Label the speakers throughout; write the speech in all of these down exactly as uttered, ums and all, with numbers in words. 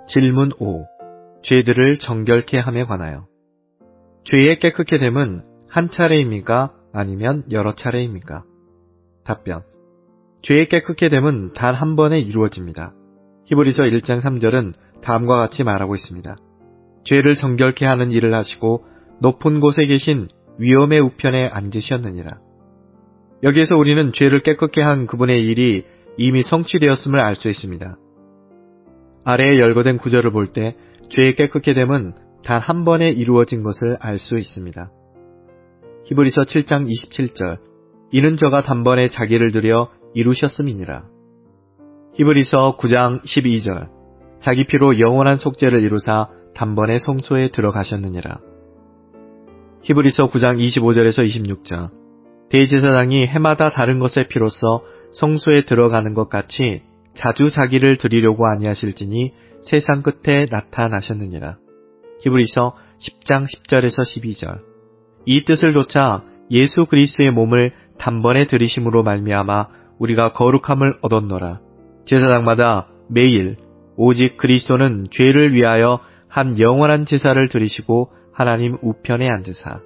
Speaker 1: 질문 오. 죄들을 정결케 함에 관하여. 죄의 깨끗게 됨은 한 차례입니까? 아니면 여러 차례입니까? 답변. 죄의 깨끗게 됨은 단 한 번에 이루어집니다. 히브리서 일 장 삼 절은 다음과 같이 말하고 있습니다. 죄를 정결케 하는 일을 하시고 높은 곳에 계신 위엄의 우편에 앉으셨느니라. 여기에서 우리는 죄를 깨끗게 한 그분의 일이 이미 성취되었음을 알 수 있습니다. 아래에 열거된 구절을 볼 때 죄의 깨끗게 됨은 단 한 번에 이루어진 것을 알 수 있습니다. 히브리서 칠 장 이십칠 절, 이는 저가 단번에 자기를 들여 이루셨음이니라. 히브리서 구 장 십이 절, 자기 피로 영원한 속죄를 이루사 단번에 성소에 들어가셨느니라. 히브리서 구 장 이십오 절에서 이십육 절, 대제사장이 해마다 다른 것의 피로써 성소에 들어가는 것 같이 자주 자기를 드리려고 아니하실지니 세상 끝에 나타나셨느니라. 히브리서 십 장 십 절에서 십이 절, 이 뜻을 좇아 예수 그리스도의 몸을 단번에 들이심으로 말미암아 우리가 거룩함을 얻었노라. 제사장마다 매일 오직 그리스도는 죄를 위하여 한 영원한 제사를 드리시고 하나님 우편에 앉으사.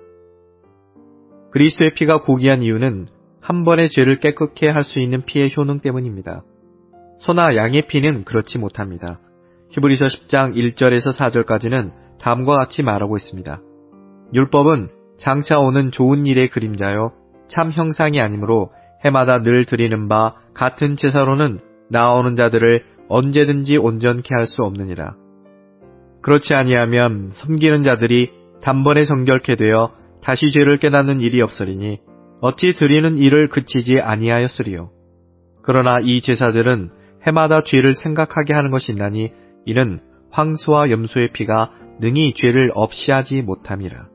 Speaker 1: 그리스도의 피가 고귀한 이유는 한 번의 죄를 깨끗게 할 수 있는 피의 효능 때문입니다. 소나 양의 피는 그렇지 못합니다. 히브리서 십 장 일 절에서 사 절까지는 다음과 같이 말하고 있습니다. 율법은 장차 오는 좋은 일의 그림자요 참 형상이 아니므로 해마다 늘 드리는 바 같은 제사로는 나아오는 자들을 언제든지 온전케 할 수 없느니라. 그렇지 아니하면 섬기는 자들이 단번에 정결케 되어 다시 죄를 깨닫는 일이 없으리니 어찌 드리는 일을 그치지 아니하였으리요. 그러나 이 제사들은 해마다 죄를 생각하게 하는 것이 있나니 이는 황소와 염소의 피가 능히 죄를 없이 하지 못함이라.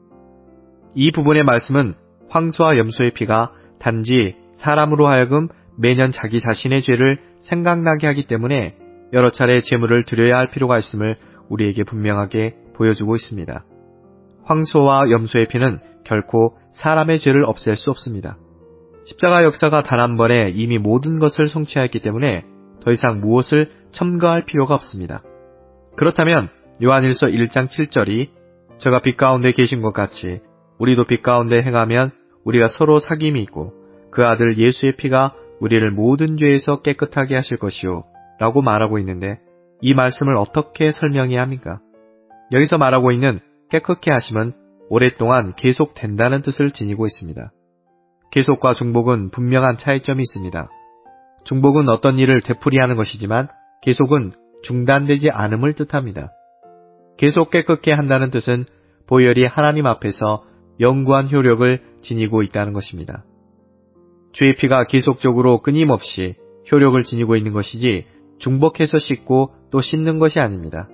Speaker 1: 이 부분의 말씀은 황소와 염소의 피가 단지 사람으로 하여금 매년 자기 자신의 죄를 생각나게 하기 때문에 여러 차례 제물을 드려야 할 필요가 있음을 우리에게 분명하게 보여주고 있습니다. 황소와 염소의 피는 결코 사람의 죄를 없앨 수 없습니다. 십자가 역사가 단 한 번에 이미 모든 것을 성취하였기 때문에 더 이상 무엇을 첨가할 필요가 없습니다. 그렇다면 요한일서 일 장 칠 절이 저가 빛 가운데 계신 것 같이 우리도 빛 가운데 행하면 우리가 서로 사귐이 있고 그 아들 예수의 피가 우리를 모든 죄에서 깨끗하게 하실 것이요 라고 말하고 있는데 이 말씀을 어떻게 설명해야 합니까? 여기서 말하고 있는 깨끗게 하심은 오랫동안 계속된다는 뜻을 지니고 있습니다. 계속과 중복은 분명한 차이점이 있습니다. 중복은 어떤 일을 되풀이하는 것이지만 계속은 중단되지 않음을 뜻합니다. 계속 깨끗게 한다는 뜻은 보혈이 하나님 앞에서 영구한 효력을 지니고 있다는 것입니다. 죄의 피가 계속적으로 끊임없이 효력을 지니고 있는 것이지 중복해서 씻고 또 씻는 것이 아닙니다.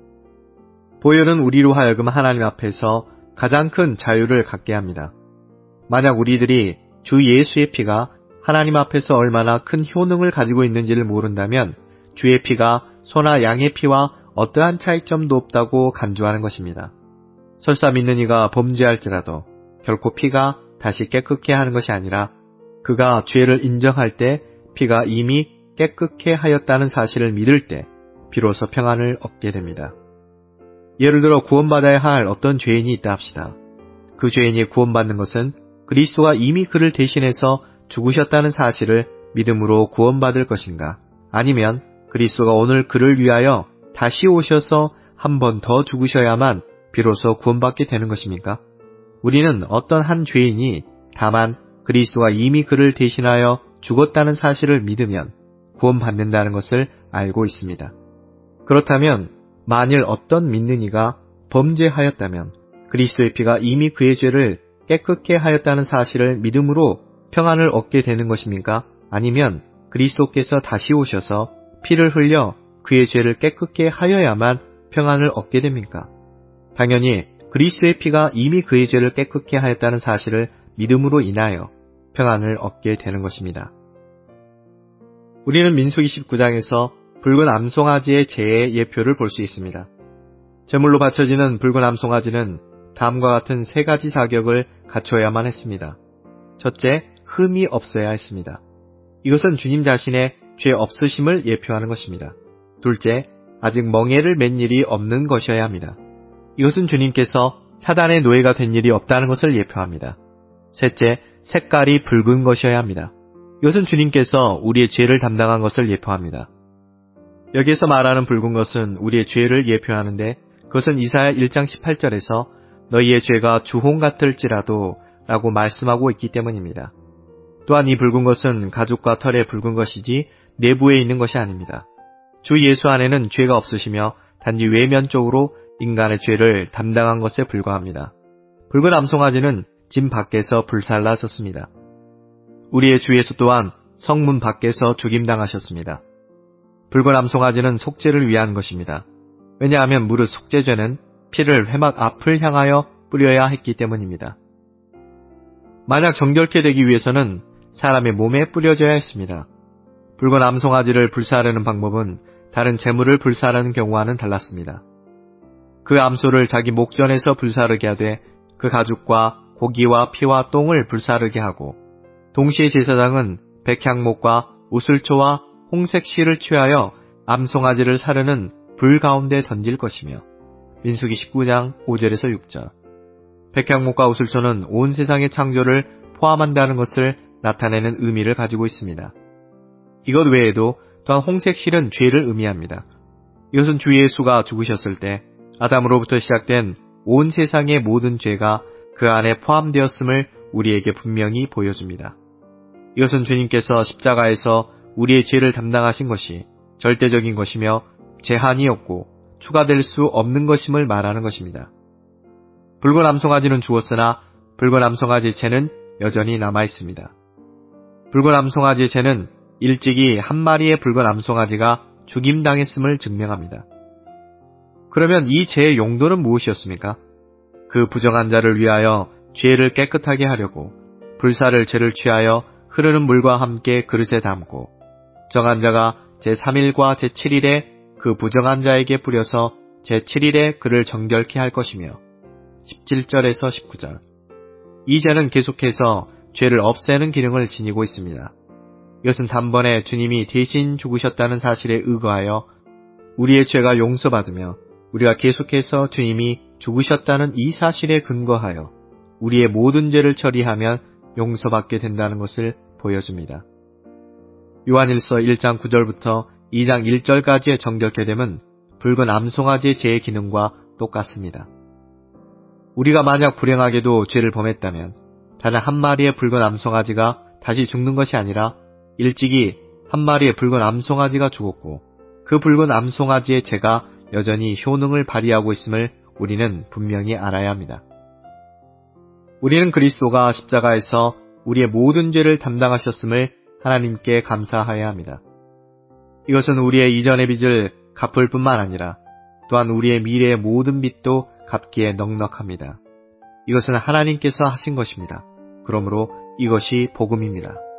Speaker 1: 보혈은 우리로 하여금 하나님 앞에서 가장 큰 자유를 갖게 합니다. 만약 우리들이 주 예수의 피가 하나님 앞에서 얼마나 큰 효능을 가지고 있는지를 모른다면 주의 피가 소나 양의 피와 어떠한 차이점도 없다고 간주하는 것입니다. 설사 믿는 이가 범죄할지라도 결코 피가 다시 깨끗게 하는 것이 아니라 그가 죄를 인정할 때 피가 이미 깨끗게 하였다는 사실을 믿을 때 비로소 평안을 얻게 됩니다. 예를 들어 구원받아야 할 어떤 죄인이 있다 합시다. 그 죄인이 구원받는 것은 그리스도가 이미 그를 대신해서 죽으셨다는 사실을 믿음으로 구원받을 것인가? 아니면 그리스도가 오늘 그를 위하여 다시 오셔서 한 번 더 죽으셔야만 비로소 구원받게 되는 것입니까? 우리는 어떤 한 죄인이 다만 그리스도가 이미 그를 대신하여 죽었다는 사실을 믿으면 구원받는다는 것을 알고 있습니다. 그렇다면 만일 어떤 믿는 이가 범죄하였다면 그리스도의 피가 이미 그의 죄를 깨끗게 하였다는 사실을 믿음으로 평안을 얻게 되는 것입니까? 아니면 그리스도께서 다시 오셔서 피를 흘려 그의 죄를 깨끗게 하여야만 평안을 얻게 됩니까? 당연히 그리스도의 피가 이미 그의 죄를 깨끗게 하였다는 사실을 믿음으로 인하여 평안을 얻게 되는 것입니다. 우리는 민수기 십구 장에서 붉은 암송아지의 제의 예표를 볼 수 있습니다. 제물로 바쳐지는 붉은 암송아지는 다음과 같은 세 가지 자격을 갖춰야만 했습니다. 첫째, 흠이 없어야 했습니다. 이것은 주님 자신의 죄 없으심을 예표하는 것입니다. 둘째, 아직 멍에를 맨 일이 없는 것이어야 합니다. 이것은 주님께서 사단의 노예가 된 일이 없다는 것을 예표합니다. 셋째, 색깔이 붉은 것이어야 합니다. 이것은 주님께서 우리의 죄를 담당한 것을 예표합니다. 여기에서 말하는 붉은 것은 우리의 죄를 예표하는데 그것은 이사야 일 장 십팔 절에서 너희의 죄가 주홍 같을지라도 라고 말씀하고 있기 때문입니다. 또한 이 붉은 것은 가죽과 털의 붉은 것이지 내부에 있는 것이 아닙니다. 주 예수 안에는 죄가 없으시며 단지 외면적으로 인간의 죄를 담당한 것에 불과합니다. 붉은 암송아지는 진 밖에서 불살라졌습니다. 우리의 주 예수 또한 성문 밖에서 죽임당하셨습니다. 붉은 암송아지는 속죄를 위한 것입니다. 왜냐하면 무릇 속죄죄는 피를 회막 앞을 향하여 뿌려야 했기 때문입니다. 만약 정결케 되기 위해서는 사람의 몸에 뿌려져야 했습니다. 붉은 암송아지를 불사르는 방법은 다른 재물을 불사르는 경우와는 달랐습니다. 그 암소를 자기 목전에서 불사르게 하되 그 가죽과 고기와 피와 똥을 불사르게 하고 동시에 제사장은 백향목과 우슬초와 홍색 실을 취하여 암송아지를 사르는 불 가운데 던질 것이며 민수기 십구 장 오 절에서 육 절. 백향목과 우슬초는 온 세상의 창조를 포함한다는 것을 나타내는 의미를 가지고 있습니다. 이것 외에도 또한 홍색 실은 죄를 의미합니다. 이것은 주 예수가 죽으셨을 때 아담으로부터 시작된 온 세상의 모든 죄가 그 안에 포함되었음을 우리에게 분명히 보여줍니다. 이것은 주님께서 십자가에서 우리의 죄를 담당하신 것이 절대적인 것이며 제한이 없고 추가될 수 없는 것임을 말하는 것입니다. 붉은 암송아지는 죽었으나 붉은 암송아지의 죄는 여전히 남아있습니다. 붉은 암송아지의 죄는 일찍이 한 마리의 붉은 암송아지가 죽임당했음을 증명합니다. 그러면 이 죄의 용도는 무엇이었습니까? 그 부정한 자를 위하여 죄를 깨끗하게 하려고 불사를 죄를 취하여 흐르는 물과 함께 그릇에 담고 정한 자가 제삼 일과 제칠 일에 그 부정한 자에게 뿌려서 제칠 일에 그를 정결케 할 것이며 십칠 절에서 십구 절. 이 죄는 계속해서 죄를 없애는 기능을 지니고 있습니다. 이것은 단번에 주님이 대신 죽으셨다는 사실에 의거하여 우리의 죄가 용서받으며 우리가 계속해서 주님이 죽으셨다는 이 사실에 근거하여 우리의 모든 죄를 처리하면 용서받게 된다는 것을 보여줍니다. 요한일서 일 장 구 절부터 이 장 일 절까지의 정결케 됨은 붉은 암송아지의 죄의 기능과 똑같습니다. 우리가 만약 불행하게도 죄를 범했다면 단 한 마리의 붉은 암송아지가 다시 죽는 것이 아니라 일찍이 한 마리의 붉은 암송아지가 죽었고 그 붉은 암송아지의 죄가 여전히 효능을 발휘하고 있음을 우리는 분명히 알아야 합니다. 우리는 그리스도가 십자가에서 우리의 모든 죄를 담당하셨음을 하나님께 감사하여야 합니다. 이것은 우리의 이전의 빚을 갚을 뿐만 아니라 또한 우리의 미래의 모든 빚도 갚기에 넉넉합니다. 이것은 하나님께서 하신 것입니다. 그러므로 이것이 복음입니다.